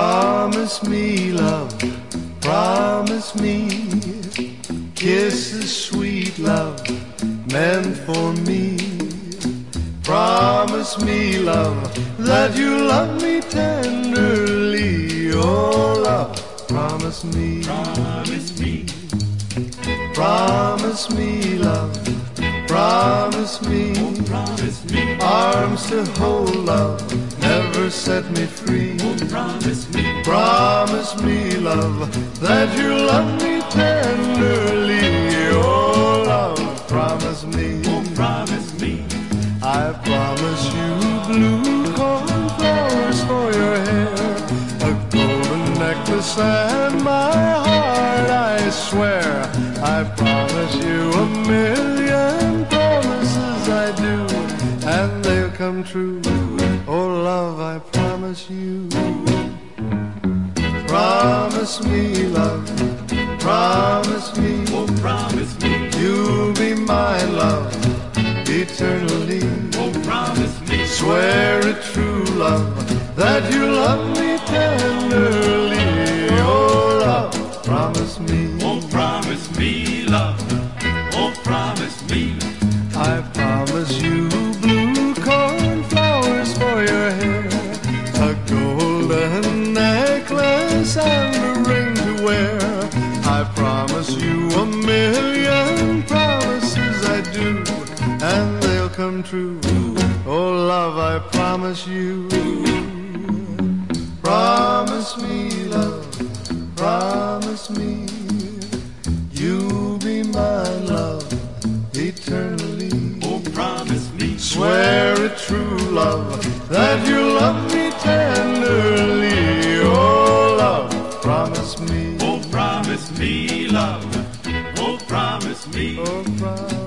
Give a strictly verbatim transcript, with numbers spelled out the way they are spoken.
Promise me, love, promise me kisses, sweet love, meant for me. Promise me, love, that you love me tenderly. Oh, love, promise me. Promise me. Promise me, love, promise me. Oh, promise me. Arms to hold, love, never set me free. Oh, promise me. Promise me, love, that you love me tenderly. Oh, love, promise me. Oh, promise me. I promise you blue cornflowers for your hair, a golden necklace and my heart, I swear. I promise you a million promises I do, and they'll come true. Oh, love, I promise you. Promise me, love, promise me. Oh, promise me. You'll be my love eternally. Oh, promise me. Swear a true love, that you love me tenderly. Oh, love, promise me. Oh, promise me, love. Oh, promise me. I promise you blue cornflowers for your hair, a golden necklace and a ring to wear. I promise you a million promises I do, and they'll come true. Oh, love, I promise you. Promise me, love, promise me. You'll be my love eternally. Oh, promise me. Swear a true love, that you love me tenderly. Oh, love, promise me. Oh, promise me, love. Oh, promise me. Oh, promise